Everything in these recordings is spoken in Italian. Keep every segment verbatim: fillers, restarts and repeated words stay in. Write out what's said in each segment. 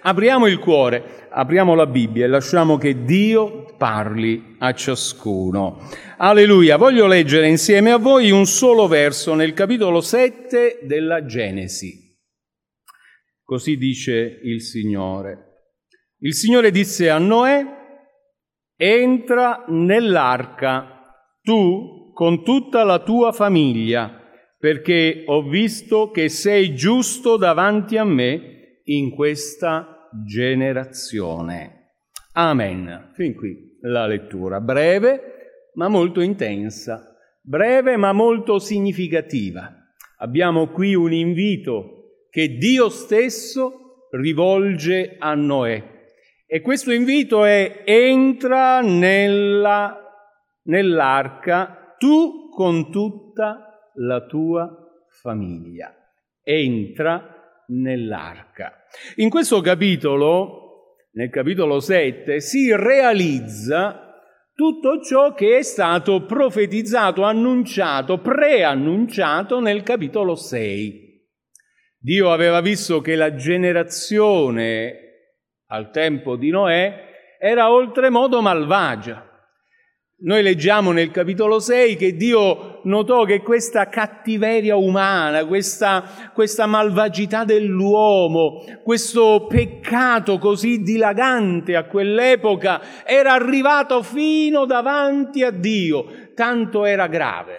Apriamo il cuore, apriamo la Bibbia e lasciamo che Dio parli a ciascuno. Alleluia. Voglio leggere insieme a voi un solo verso nel capitolo sette della Genesi. Così dice il Signore. Il Signore disse a Noè: entra nell'arca, tu con tutta la tua famiglia, perché ho visto che sei giusto davanti a me in questa generazione. Amen. Fin qui la lettura, breve ma molto intensa, breve ma molto significativa. Abbiamo qui un invito che Dio stesso rivolge a Noè. E questo invito è: entra nella, nell'arca, tu con tutta la tua famiglia. Entra nell'arca. In questo capitolo, nel capitolo sette, si realizza tutto ciò che è stato profetizzato, annunciato, preannunciato nel capitolo sei. Dio aveva visto che la generazione al tempo di Noè era oltremodo malvagia. Noi leggiamo nel capitolo sei che Dio notò che questa cattiveria umana, questa, questa malvagità dell'uomo, questo peccato così dilagante a quell'epoca era arrivato fino davanti a Dio, tanto era grave.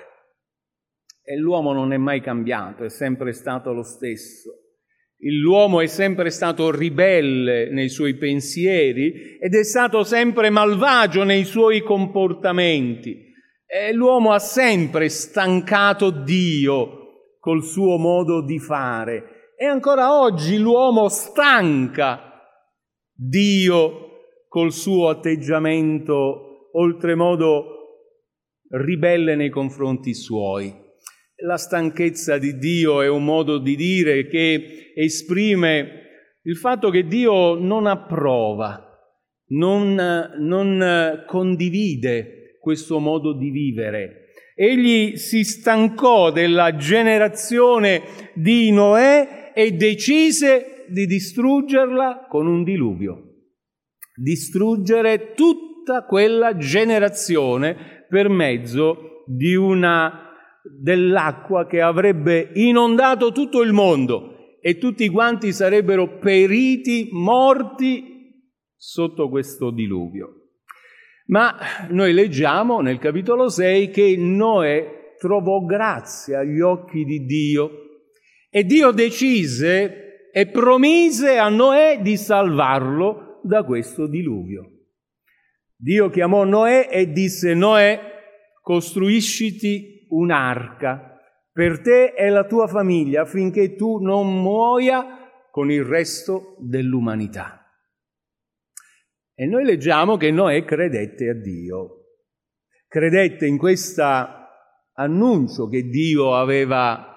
E l'uomo non è mai cambiato, è sempre stato lo stesso. L'uomo è sempre stato ribelle nei suoi pensieri ed è stato sempre malvagio nei suoi comportamenti. E l'uomo ha sempre stancato Dio col suo modo di fare. E ancora oggi l'uomo stanca Dio col suo atteggiamento oltremodo ribelle nei confronti suoi. La stanchezza di Dio è un modo di dire che esprime il fatto che Dio non approva, non, non condivide questo modo di vivere. Egli si stancò della generazione di Noè e decise di distruggerla con un diluvio. Distruggere tutta quella generazione per mezzo di una dell'acqua che avrebbe inondato tutto il mondo e tutti quanti sarebbero periti, morti sotto questo diluvio. Ma noi leggiamo nel capitolo sei che Noè trovò grazia agli occhi di Dio e Dio decise e promise a Noè di salvarlo da questo diluvio. Dio chiamò Noè e disse: Noè, costruisciti un'arca per te e la tua famiglia affinché tu non muoia con il resto dell'umanità. E noi leggiamo che Noè credette a Dio, credette in questo annuncio che Dio aveva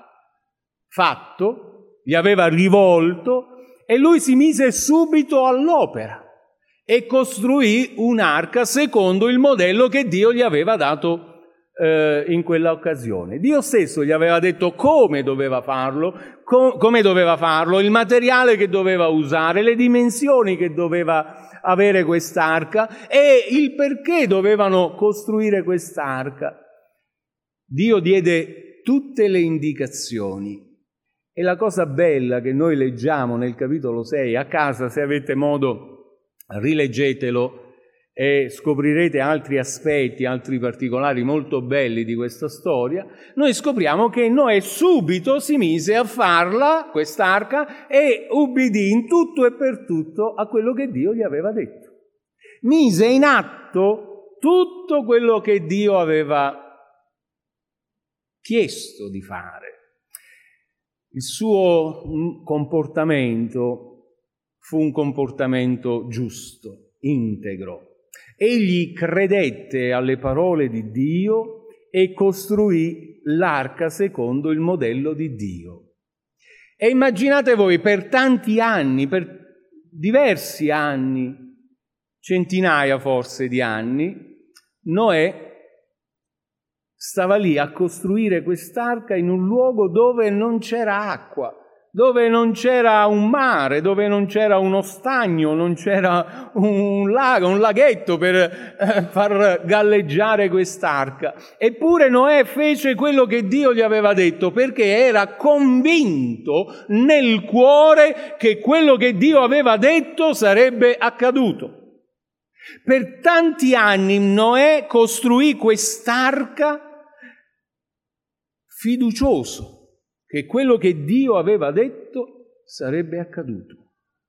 fatto, gli aveva rivolto, e lui si mise subito all'opera e costruì un'arca secondo il modello che Dio gli aveva dato in quella occasione. Dio stesso gli aveva detto come doveva farlo, co- come doveva farlo, il materiale che doveva usare, le dimensioni che doveva avere quest'arca e il perché dovevano costruire quest'arca. Dio diede tutte le indicazioni. E la cosa bella che noi leggiamo nel capitolo sei, a casa se avete modo rileggetelo, e scoprirete altri aspetti, altri particolari molto belli di questa storia, noi scopriamo che Noè subito si mise a farla, quest'arca, e ubbidì in tutto e per tutto a quello che Dio gli aveva detto. Mise in atto tutto quello che Dio aveva chiesto di fare. Il suo comportamento fu un comportamento giusto, integro. Egli credette alle parole di Dio e costruì l'arca secondo il modello di Dio. E immaginate voi, per tanti anni, per diversi anni, centinaia forse di anni, Noè stava lì a costruire quest'arca in un luogo dove non c'era acqua, dove non c'era un mare, dove non c'era uno stagno, non c'era un lago, un laghetto per eh, far galleggiare quest'arca. Eppure Noè fece quello che Dio gli aveva detto, perché era convinto nel cuore che quello che Dio aveva detto sarebbe accaduto. Per tanti anni Noè costruì quest'arca fiducioso che quello che Dio aveva detto sarebbe accaduto.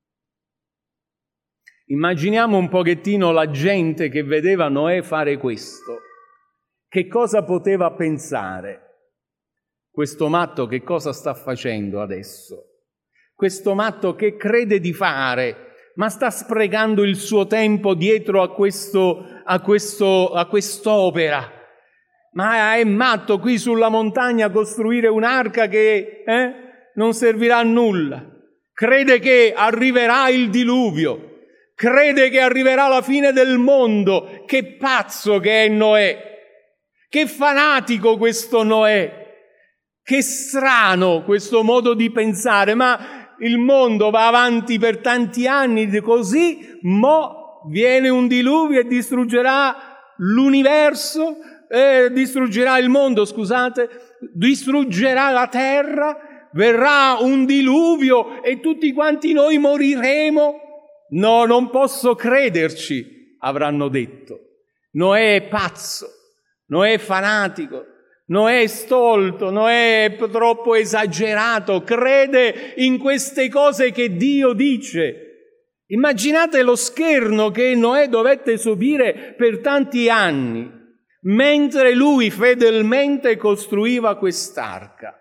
Immaginiamo un pochettino la gente che vedeva Noè fare questo. Che cosa poteva pensare? Questo matto che cosa sta facendo adesso? Questo matto che crede di fare, ma sta sprecando il suo tempo dietro a questo, a questo, a quest'opera. Ma è matto qui sulla montagna costruire un'arca che eh, non servirà a nulla. Crede che arriverà il diluvio. Crede che arriverà la fine del mondo. Che pazzo che è Noè. Che fanatico questo Noè. Che strano questo modo di pensare. Ma il mondo va avanti per tanti anni così, mo viene un diluvio e distruggerà l'universo. Eh, distruggerà il mondo, scusate, distruggerà la terra, verrà un diluvio e tutti quanti noi moriremo. No, non posso crederci, avranno detto. Noè è pazzo, Noè è fanatico, Noè è stolto, Noè è troppo esagerato, crede in queste cose che Dio dice. Immaginate lo scherno che Noè dovette subire per tanti anni, mentre lui fedelmente costruiva quest'arca.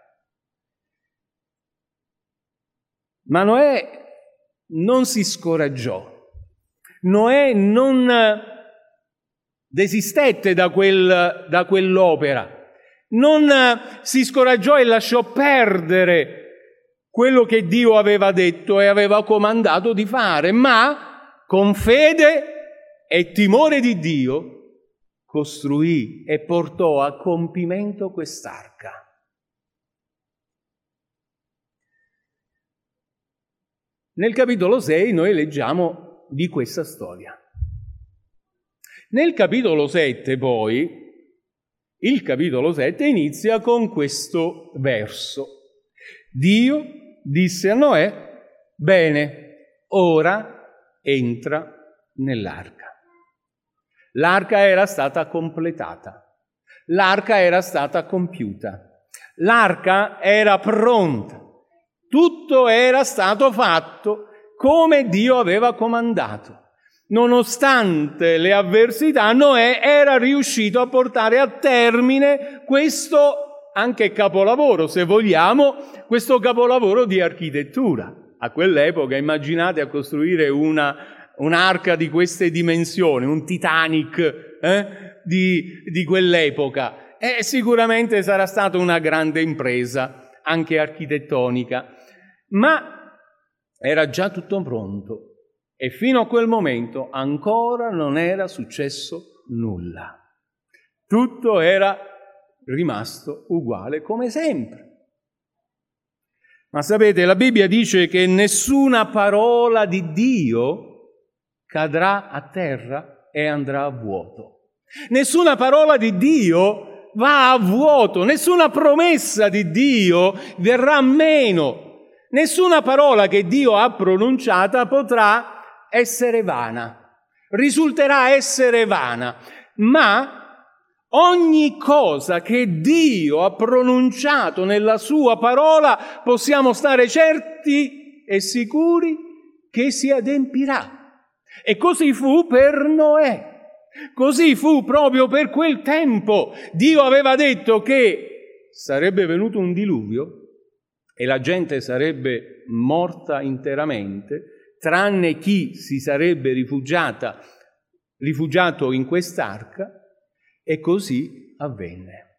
Ma Noè non si scoraggiò. Noè non desistette da, quel, da quell'opera. Non si scoraggiò e lasciò perdere quello che Dio aveva detto e aveva comandato di fare, ma con fede e timore di Dio costruì e portò a compimento quest'arca. Nel capitolo sei noi leggiamo di questa storia. Nel capitolo sette poi, il capitolo sette inizia con questo verso. Dio disse a Noè, bene, ora entra nell'arca. L'arca era stata completata, l'arca era stata compiuta, l'arca era pronta, tutto era stato fatto come Dio aveva comandato. Nonostante le avversità, Noè era riuscito a portare a termine questo anche capolavoro, se vogliamo, questo capolavoro di architettura. A quell'epoca, immaginate a costruire una un'arca di queste dimensioni, un Titanic eh, di, di quell'epoca. E sicuramente sarà stata una grande impresa, anche architettonica. Ma era già tutto pronto e fino a quel momento ancora non era successo nulla. Tutto era rimasto uguale come sempre. Ma sapete, la Bibbia dice che nessuna parola di Dio cadrà a terra e andrà a vuoto. Nessuna parola di Dio va a vuoto, nessuna promessa di Dio verrà meno, nessuna parola che Dio ha pronunciata potrà essere vana, risulterà essere vana, ma ogni cosa che Dio ha pronunciato nella sua parola possiamo stare certi e sicuri che si adempirà. E così fu per Noè, così fu proprio per quel tempo. Dio aveva detto che sarebbe venuto un diluvio e la gente sarebbe morta interamente, tranne chi si sarebbe rifugiata, rifugiato in quest'arca, e così avvenne.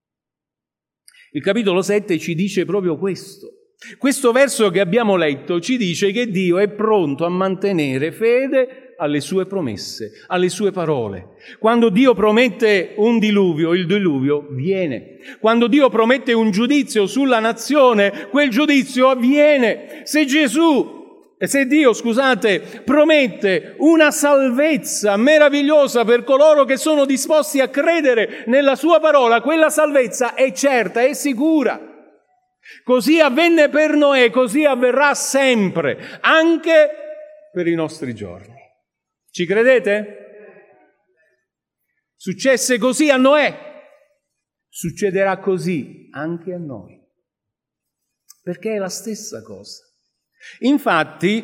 Il capitolo sette ci dice proprio questo. Questo verso che abbiamo letto ci dice che Dio è pronto a mantenere fede alle sue promesse, alle sue parole. Quando Dio promette un diluvio, il diluvio viene. Quando Dio promette un giudizio sulla nazione, quel giudizio avviene. Se Gesù Se Dio, scusate, promette una salvezza meravigliosa per coloro che sono disposti a credere nella sua parola, quella salvezza è certa, è sicura. Così avvenne per Noè, così avverrà sempre, anche per i nostri giorni. Ci credete? Successe così a Noè, succederà così anche a noi, perché è la stessa cosa. Infatti,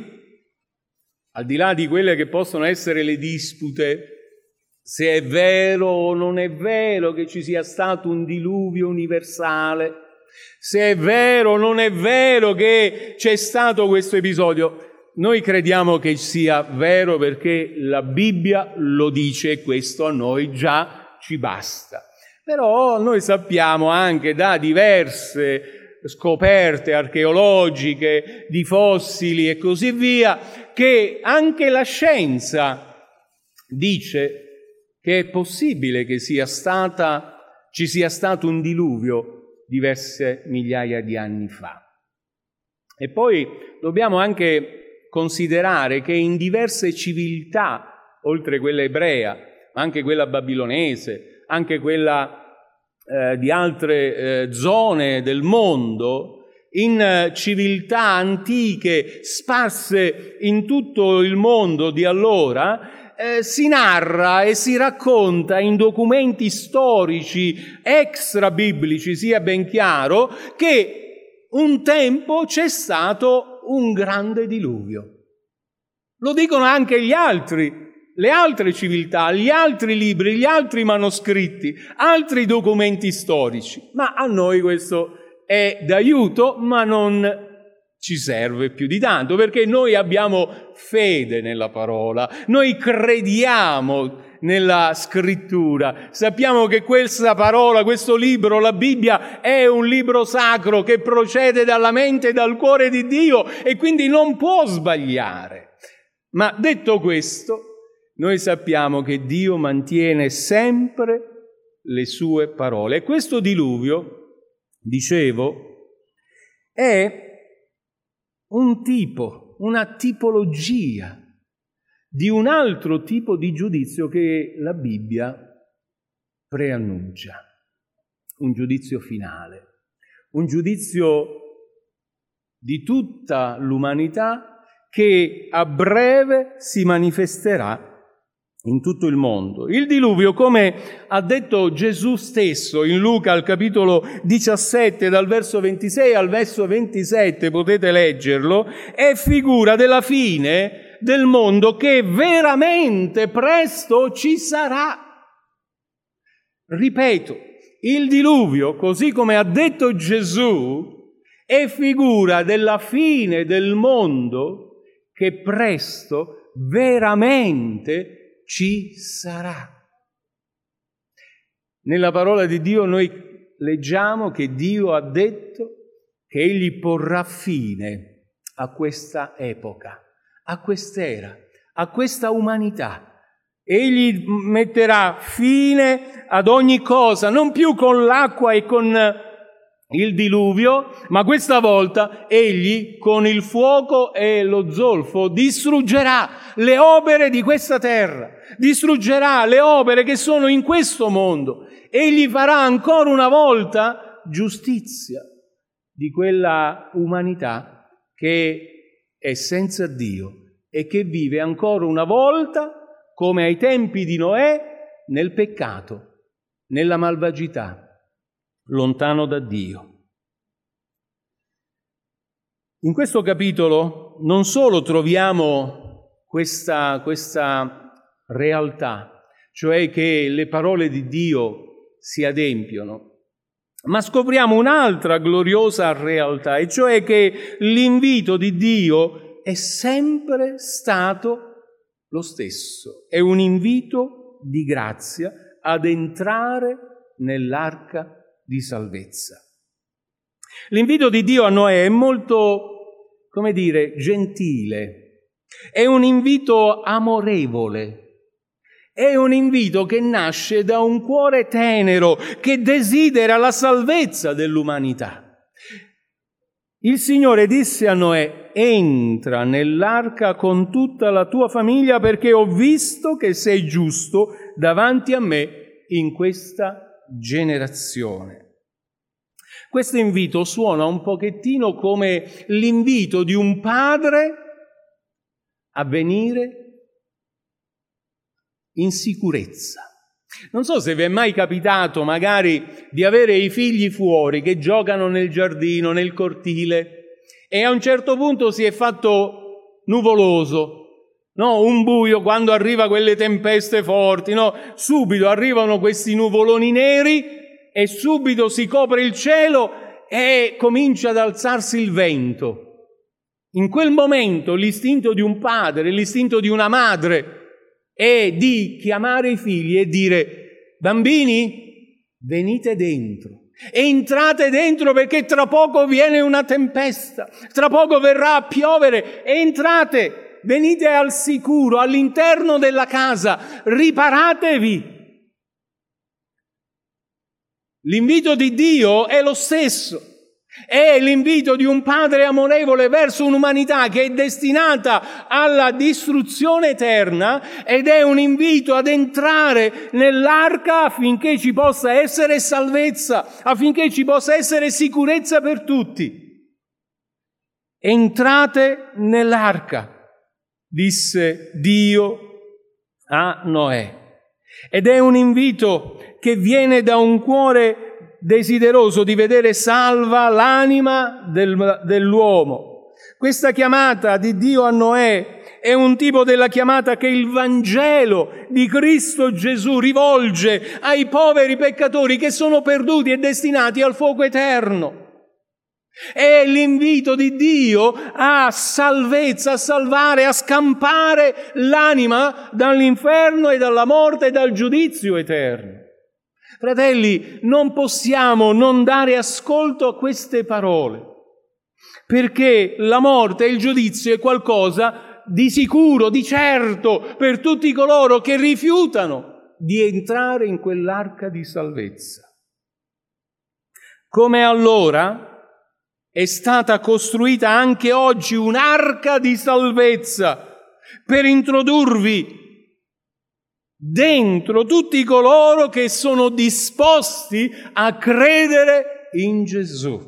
al di là di quelle che possono essere le dispute, se è vero o non è vero che ci sia stato un diluvio universale, se è vero o non è vero che c'è stato questo episodio, noi crediamo che sia vero perché la Bibbia lo dice e questo a noi già ci basta. Però noi sappiamo anche da diverse scoperte archeologiche, di fossili e così via, che anche la scienza dice che è possibile che sia stata, ci sia stato un diluvio diverse migliaia di anni fa. E poi dobbiamo anche considerare che in diverse civiltà, oltre quella ebrea, ma anche quella babilonese, anche quella Eh, di altre eh, zone del mondo, in eh, civiltà antiche sparse in tutto il mondo di allora, eh, si narra e si racconta in documenti storici extra biblici, sia ben chiaro, che un tempo c'è stato un grande diluvio. Lo dicono anche gli altri Le altre civiltà, gli altri libri, gli altri manoscritti, altri documenti storici. Ma a noi questo è d'aiuto, ma non ci serve più di tanto, perché noi abbiamo fede nella parola, noi crediamo nella scrittura, sappiamo che questa parola, questo libro, la Bibbia, è un libro sacro che procede dalla mente e dal cuore di Dio e quindi non può sbagliare. Ma detto questo, noi sappiamo che Dio mantiene sempre le sue parole. E questo diluvio, dicevo, è un tipo, una tipologia di un altro tipo di giudizio che la Bibbia preannuncia. Un giudizio finale, un giudizio di tutta l'umanità che a breve si manifesterà in tutto il mondo. Il diluvio, come ha detto Gesù stesso in Luca al capitolo diciassette, dal verso ventisei al verso ventisette, potete leggerlo, è figura della fine del mondo che veramente presto ci sarà. Ripeto, il diluvio, così come ha detto Gesù, è figura della fine del mondo che presto veramente ci sarà. Nella parola di Dio noi leggiamo che Dio ha detto che Egli porrà fine a questa epoca, a quest'era, a questa umanità. Egli metterà fine ad ogni cosa, non più con l'acqua e con il diluvio, ma questa volta Egli con il fuoco e lo zolfo distruggerà le opere di questa terra, distruggerà le opere che sono in questo mondo. Egli farà ancora una volta giustizia di quella umanità che è senza Dio e che vive ancora una volta, come ai tempi di Noè, nel peccato, nella malvagità, lontano da Dio. In questo capitolo non solo troviamo questa, questa realtà, cioè che le parole di Dio si adempiono, ma scopriamo un'altra gloriosa realtà, e cioè che l'invito di Dio è sempre stato lo stesso. È un invito di grazia ad entrare nell'arca di salvezza. L'invito di Dio a Noè è molto, come dire, gentile. È un invito amorevole. È un invito che nasce da un cuore tenero che desidera la salvezza dell'umanità. Il Signore disse a Noè: entra nell'arca con tutta la tua famiglia, perché ho visto che sei giusto davanti a me in questa generazione. Questo invito suona un pochettino come l'invito di un padre a venire in sicurezza. Non so se vi è mai capitato magari di avere i figli fuori che giocano nel giardino, nel cortile, e a un certo punto si è fatto nuvoloso, no? Un buio, quando arriva quelle tempeste forti, no? Subito arrivano questi nuvoloni neri e subito si copre il cielo e comincia ad alzarsi il vento. In quel momento l'istinto di un padre, l'istinto di una madre è di chiamare i figli e dire: bambini, venite dentro, entrate dentro perché tra poco viene una tempesta, tra poco verrà a piovere, entrate, venite al sicuro, all'interno della casa, riparatevi. L'invito di Dio è lo stesso. È l'invito di un padre amorevole verso un'umanità che è destinata alla distruzione eterna, ed è un invito ad entrare nell'arca affinché ci possa essere salvezza, affinché ci possa essere sicurezza per tutti. Entrate nell'arca, disse Dio a Noè. Ed è un invito che viene da un cuore desideroso di vedere salva l'anima del, dell'uomo. Questa chiamata di Dio a Noè è un tipo della chiamata che il Vangelo di Cristo Gesù rivolge ai poveri peccatori che sono perduti e destinati al fuoco eterno. È l'invito di Dio a salvezza, a salvare, a scampare l'anima dall'inferno e dalla morte e dal giudizio eterno. Fratelli, non possiamo non dare ascolto a queste parole, perché la morte e il giudizio è qualcosa di sicuro, di certo, per tutti coloro che rifiutano di entrare in quell'arca di salvezza. Come allora è stata costruita anche oggi un'arca di salvezza per introdurvi dentro tutti coloro che sono disposti a credere in Gesù.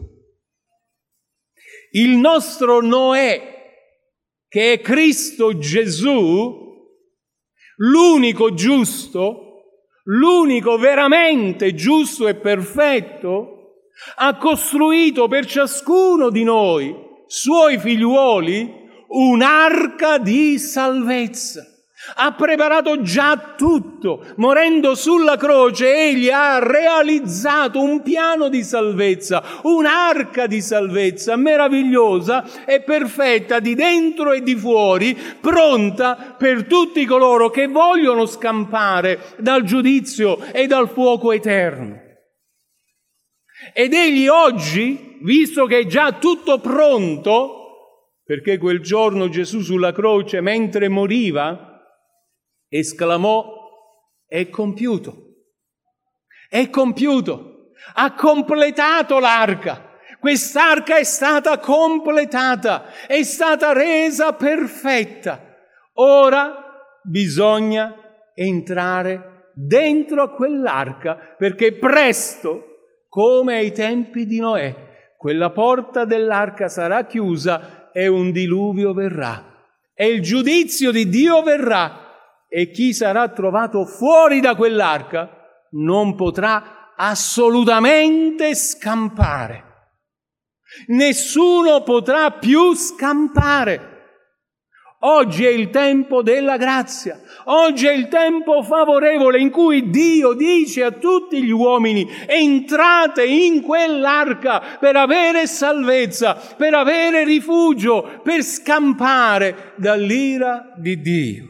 Il nostro Noè, che è Cristo Gesù, l'unico giusto, l'unico veramente giusto e perfetto, ha costruito per ciascuno di noi, suoi figliuoli, un'arca di salvezza. Ha preparato già tutto. Morendo sulla croce, egli ha realizzato un piano di salvezza, un'arca di salvezza meravigliosa e perfetta di dentro e di fuori, pronta per tutti coloro che vogliono scampare dal giudizio e dal fuoco eterno. Ed egli oggi, visto che è già tutto pronto, perché quel giorno Gesù sulla croce, mentre moriva, esclamò: è compiuto, è compiuto, ha completato l'arca, quest'arca è stata completata, è stata resa perfetta, ora bisogna entrare dentro a quell'arca, perché presto, come ai tempi di Noè, quella porta dell'arca sarà chiusa e un diluvio verrà, e il giudizio di Dio verrà. E chi sarà trovato fuori da quell'arca non potrà assolutamente scampare. Nessuno potrà più scampare. Oggi è il tempo della grazia. Oggi è il tempo favorevole in cui Dio dice a tutti gli uomini: entrate in quell'arca per avere salvezza, per avere rifugio, per scampare dall'ira di Dio.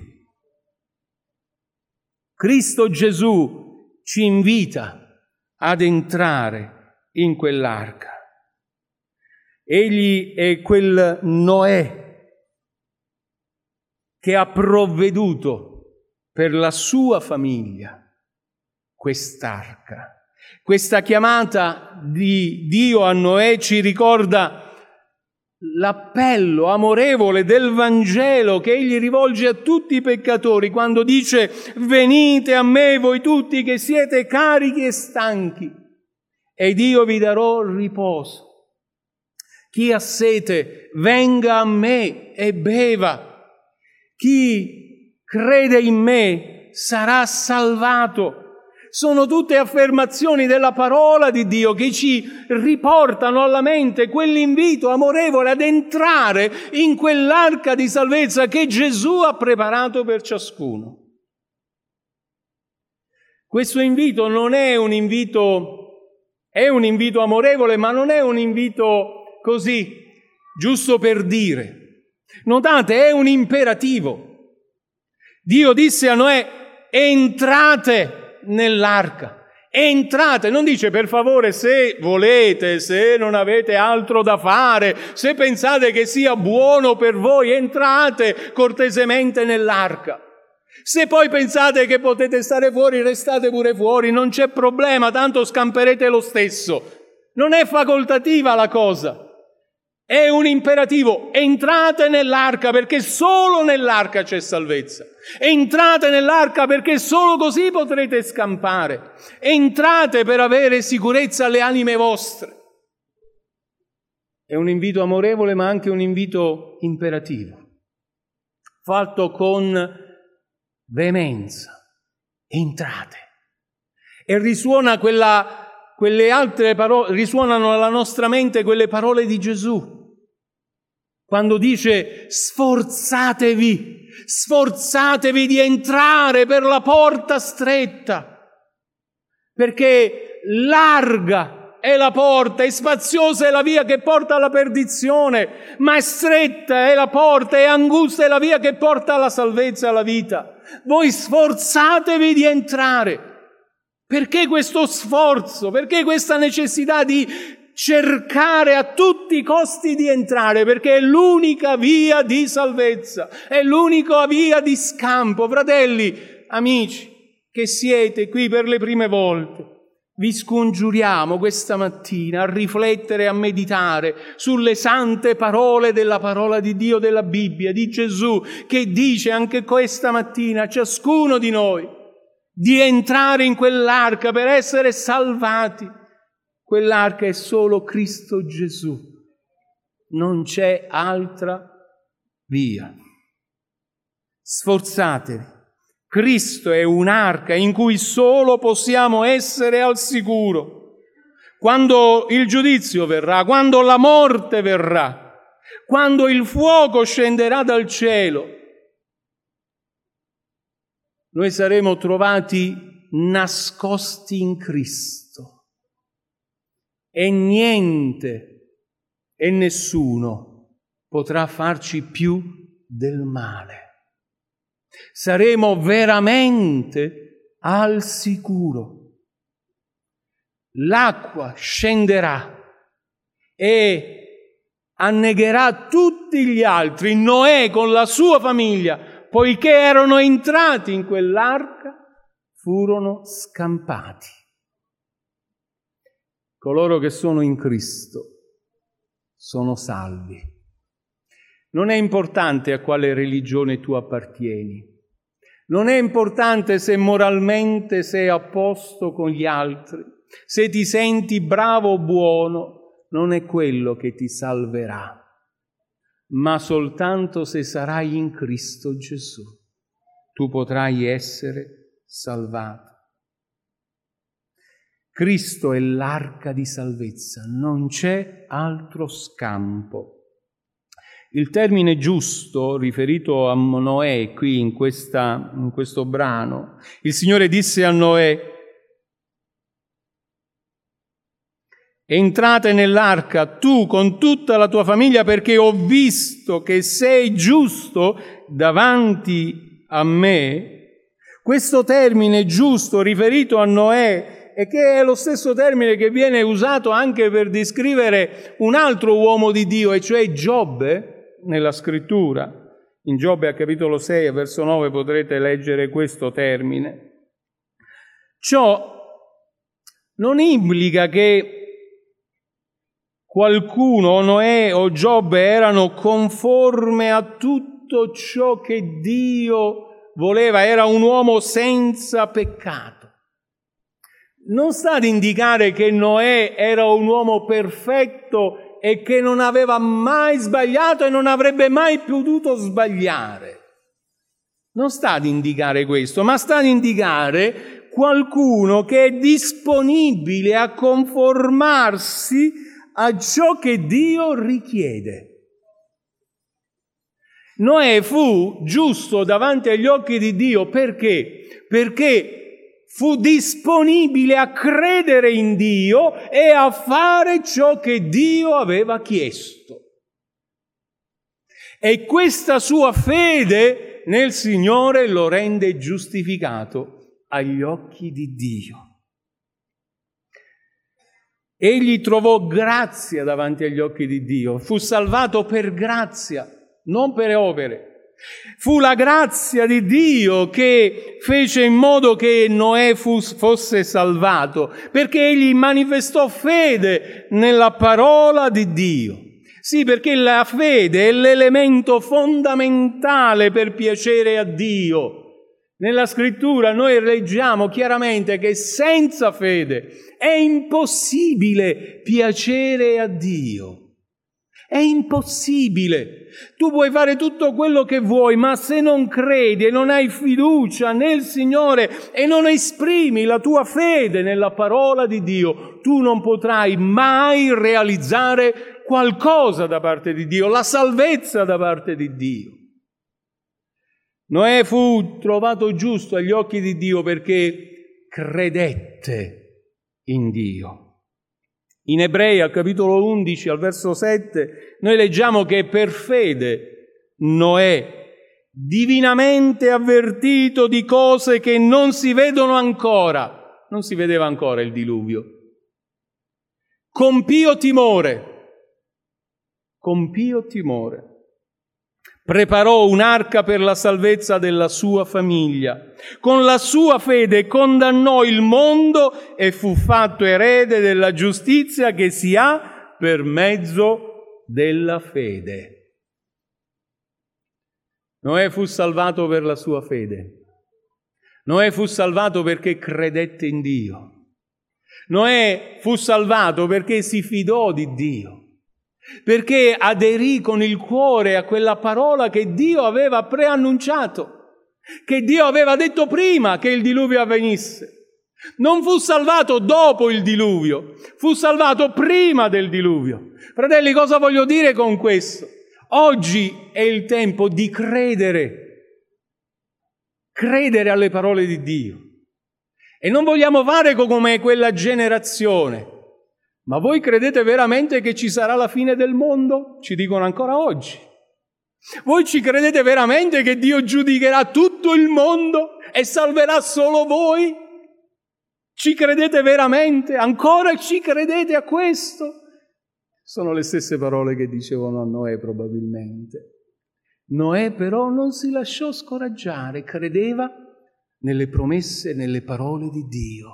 Cristo Gesù ci invita ad entrare in quell'arca. Egli è quel Noè che ha provveduto per la sua famiglia quest'arca. Questa chiamata di Dio a Noè ci ricorda l'appello amorevole del Vangelo che egli rivolge a tutti i peccatori quando dice: venite a me voi tutti che siete carichi e stanchi ed io vi darò riposo. Chi ha sete venga a me e beva. Chi crede in me sarà salvato. Sono tutte affermazioni della parola di Dio che ci riportano alla mente quell'invito amorevole ad entrare in quell'arca di salvezza che Gesù ha preparato per ciascuno. Questo invito non è un invito, è un invito amorevole, ma non è un invito così, giusto per dire. Notate, è un imperativo. Dio disse a Noè: entrate nell'arca, entrate, non dice per favore se volete, se non avete altro da fare, se pensate che sia buono per voi, entrate cortesemente nell'arca. Se poi pensate che potete stare fuori, restate pure fuori, non c'è problema, tanto scamperete lo stesso. Non è facoltativa la cosa, è un imperativo. Entrate nell'arca perché solo nell'arca c'è salvezza. Entrate nell'arca perché solo così potrete scampare. Entrate per avere sicurezza alle anime vostre. È un invito amorevole ma anche un invito imperativo, fatto con veemenza. Entrate. E risuona quella, quelle altre parole, risuonano alla nostra mente quelle parole di Gesù. Quando dice: sforzatevi, sforzatevi di entrare per la porta stretta, perché larga è la porta, è spaziosa è la via che porta alla perdizione, ma è stretta è la porta, è angusta è la via che porta alla salvezza e alla vita. Voi sforzatevi di entrare. Perché questo sforzo? Perché questa necessità di cercare a tutti i costi di entrare? Perché è l'unica via di salvezza, è l'unica via di scampo. Fratelli, amici, che siete qui per le prime volte, vi scongiuriamo questa mattina a riflettere e a meditare sulle sante parole della parola di Dio, della Bibbia, di Gesù, che dice anche questa mattina a ciascuno di noi di entrare in quell'arca per essere salvati. Quell'arca è solo Cristo Gesù, non c'è altra via. Sforzatevi. Cristo è un'arca in cui solo possiamo essere al sicuro. Quando il giudizio verrà, quando la morte verrà, quando il fuoco scenderà dal cielo, noi saremo trovati nascosti in Cristo. E niente e nessuno potrà farci più del male. Saremo veramente al sicuro. L'acqua scenderà e annegherà tutti gli altri. Noè con la sua famiglia, poiché erano entrati in quell'arca, furono scampati. Coloro che sono in Cristo sono salvi. Non è importante a quale religione tu appartieni. Non è importante se moralmente sei a posto con gli altri, se ti senti bravo o buono, non è quello che ti salverà, ma soltanto se sarai in Cristo Gesù, tu potrai essere salvato. Cristo è l'arca di salvezza, non c'è altro scampo. Il termine giusto riferito a Noè qui in, questa, in questo brano, il Signore disse a Noè: entrate nell'arca tu con tutta la tua famiglia, perché ho visto che sei giusto davanti a me. Questo termine giusto riferito a Noè, e che è lo stesso termine che viene usato anche per descrivere un altro uomo di Dio, e cioè Giobbe, nella scrittura. In Giobbe, al capitolo sei, verso nove, potrete leggere questo termine. Ciò non implica che qualcuno, Noè o Giobbe, erano conforme a tutto ciò che Dio voleva, era un uomo senza peccato. Non sta ad indicare che Noè era un uomo perfetto e che non aveva mai sbagliato e non avrebbe mai potuto sbagliare. Non sta ad indicare questo, ma sta ad indicare qualcuno che è disponibile a conformarsi a ciò che Dio richiede. Noè fu giusto davanti agli occhi di Dio perché? Perché fu disponibile a credere in Dio e a fare ciò che Dio aveva chiesto. E questa sua fede nel Signore lo rende giustificato agli occhi di Dio. Egli trovò grazia davanti agli occhi di Dio, fu salvato per grazia, non per opere. Fu la grazia di Dio che fece in modo che Noè fu, fosse salvato, perché egli manifestò fede nella parola di Dio. Sì, perché la fede è l'elemento fondamentale per piacere a Dio. Nella Scrittura noi leggiamo chiaramente che senza fede è impossibile piacere a Dio. È impossibile. Tu puoi fare tutto quello che vuoi, ma se non credi e non hai fiducia nel Signore e non esprimi la tua fede nella parola di Dio, tu non potrai mai realizzare qualcosa da parte di Dio, la salvezza da parte di Dio. Noè fu trovato giusto agli occhi di Dio perché credette in Dio. In Ebrei, al capitolo undici, al verso sette, noi leggiamo che per fede Noè, divinamente avvertito di cose che non si vedono ancora, non si vedeva ancora il diluvio, con pio timore, con pio timore, preparò un'arca per la salvezza della sua famiglia. Con la sua fede condannò il mondo e fu fatto erede della giustizia che si ha per mezzo della fede. Noè fu salvato per la sua fede. Noè fu salvato perché credette in Dio. Noè fu salvato perché si fidò di Dio. Perché aderì con il cuore a quella parola che Dio aveva preannunciato, che Dio aveva detto prima che il diluvio avvenisse. Non fu salvato dopo il diluvio, fu salvato prima del diluvio. Fratelli, cosa voglio dire con questo? Oggi è il tempo di credere, credere alle parole di Dio. E non vogliamo fare come quella generazione. Ma voi credete veramente che ci sarà la fine del mondo? Ci dicono ancora oggi. Voi ci credete veramente che Dio giudicherà tutto il mondo e salverà solo voi? Ci credete veramente? Ancora ci credete a questo? Sono le stesse parole che dicevano a Noè probabilmente. Noè però non si lasciò scoraggiare, credeva nelle promesse e nelle parole di Dio.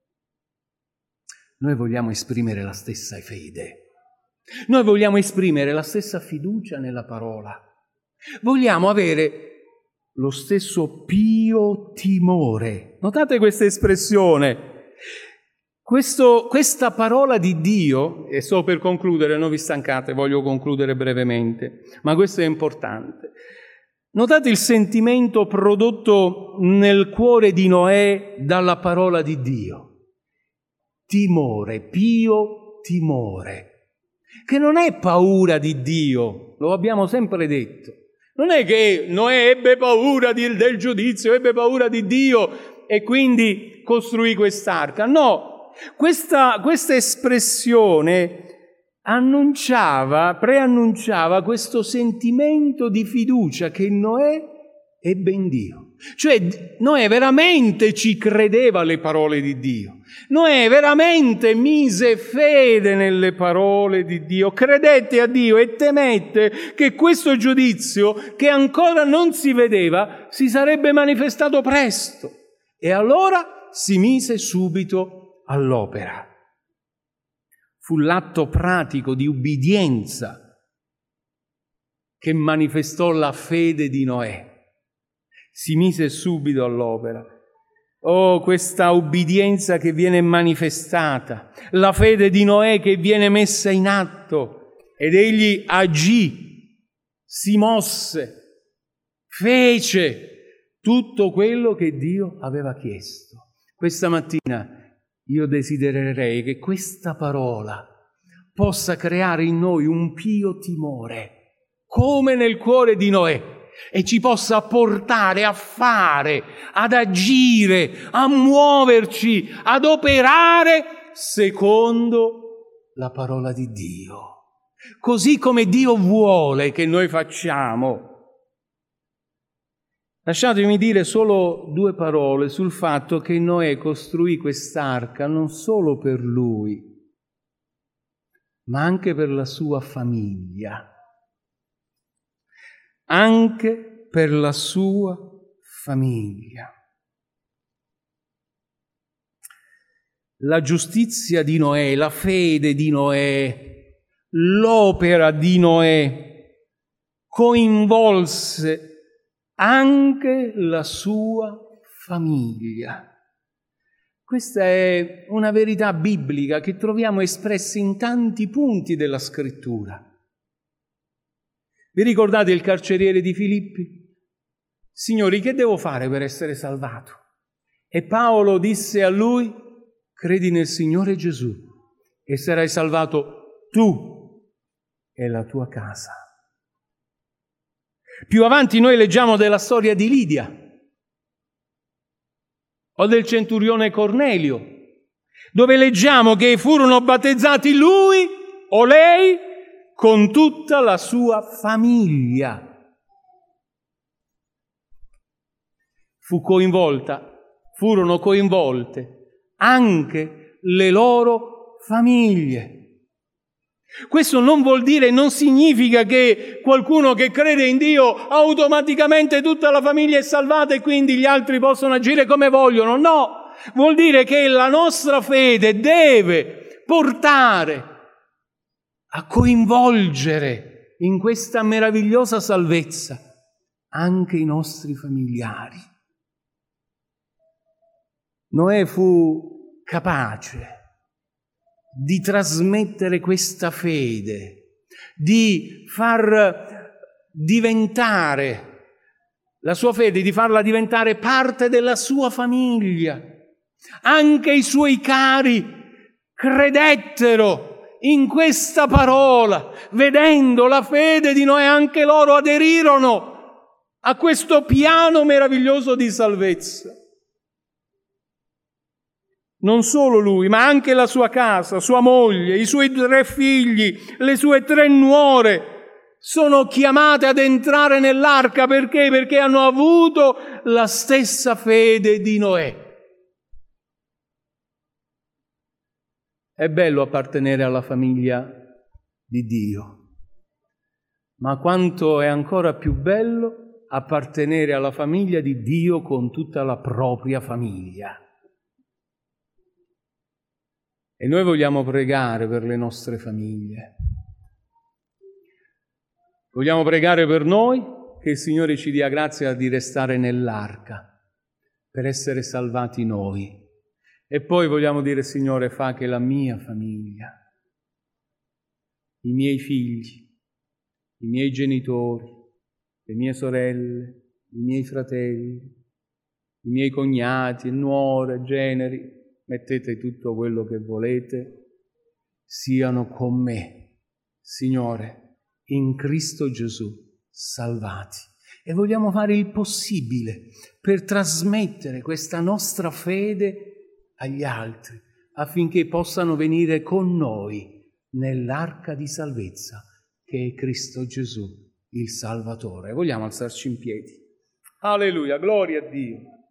Noi vogliamo esprimere la stessa fede. Noi vogliamo esprimere la stessa fiducia nella parola. Vogliamo avere lo stesso pio timore. Notate questa espressione. Questo, questa parola di Dio, e sto per concludere, non vi stancate, voglio concludere brevemente, ma questo è importante. Notate il sentimento prodotto nel cuore di Noè dalla parola di Dio. Timore, pio timore, che non è paura di Dio, lo abbiamo sempre detto. Non è che Noè ebbe paura di, del giudizio, ebbe paura di Dio e quindi costruì quest'arca. No, questa, questa espressione annunciava, preannunciava questo sentimento di fiducia che Noè ebbe in Dio. Cioè Noè veramente ci credeva alle parole di Dio. Noè veramente mise fede nelle parole di Dio, credette a Dio e temette che questo giudizio, che ancora non si vedeva, si sarebbe manifestato presto. E allora si mise subito all'opera. Fu l'atto pratico di ubbidienza che manifestò la fede di Noè. Si mise subito all'opera. Oh, questa ubbidienza che viene manifestata, la fede di Noè che viene messa in atto, ed egli agì, si mosse, fece tutto quello che Dio aveva chiesto. Questa mattina io desidererei che questa parola possa creare in noi un pio timore, come nel cuore di Noè, e ci possa portare a fare, ad agire, a muoverci, ad operare secondo la parola di Dio, così come Dio vuole che noi facciamo. Lasciatemi dire solo due parole sul fatto che Noè costruì quest'arca non solo per lui, ma anche per la sua famiglia. Anche per la sua famiglia. La giustizia di Noè, la fede di Noè, l'opera di Noè coinvolse anche la sua famiglia. Questa è una verità biblica che troviamo espressa in tanti punti della Scrittura. Vi ricordate il carceriere di Filippi? Signori, che devo fare per essere salvato? E Paolo disse a lui: credi nel Signore Gesù e sarai salvato tu e la tua casa. Più avanti noi leggiamo della storia di Lidia o del centurione Cornelio, dove leggiamo che furono battezzati lui o lei con tutta la sua famiglia. Fu coinvolta, furono coinvolte anche le loro famiglie. Questo non vuol dire, non significa che qualcuno che crede in Dio automaticamente tutta la famiglia è salvata e quindi gli altri possono agire come vogliono. No, vuol dire che la nostra fede deve portare a coinvolgere in questa meravigliosa salvezza anche i nostri familiari. Noè fu capace di trasmettere questa fede, di far diventare la sua fede, di farla diventare parte della sua famiglia. Anche i suoi cari credettero in questa parola, vedendo la fede di Noè, anche loro aderirono a questo piano meraviglioso di salvezza. Non solo lui, ma anche la sua casa, sua moglie, i suoi tre figli, le sue tre nuore sono chiamate ad entrare nell'arca. Perché? Perché hanno avuto la stessa fede di Noè. È bello appartenere alla famiglia di Dio, ma quanto è ancora più bello appartenere alla famiglia di Dio con tutta la propria famiglia. E noi vogliamo pregare per le nostre famiglie. Vogliamo pregare per noi che il Signore ci dia grazia di restare nell'arca, per essere salvati noi. E poi vogliamo dire: Signore, fa che la mia famiglia, i miei figli, i miei genitori, le mie sorelle, i miei fratelli, i miei cognati, nuore, generi, mettete tutto quello che volete, siano con me, Signore, in Cristo Gesù, salvati. E vogliamo fare il possibile per trasmettere questa nostra fede agli altri, affinché possano venire con noi nell'arca di salvezza che è Cristo Gesù, il Salvatore. Vogliamo alzarci in piedi. Alleluia, gloria a Dio.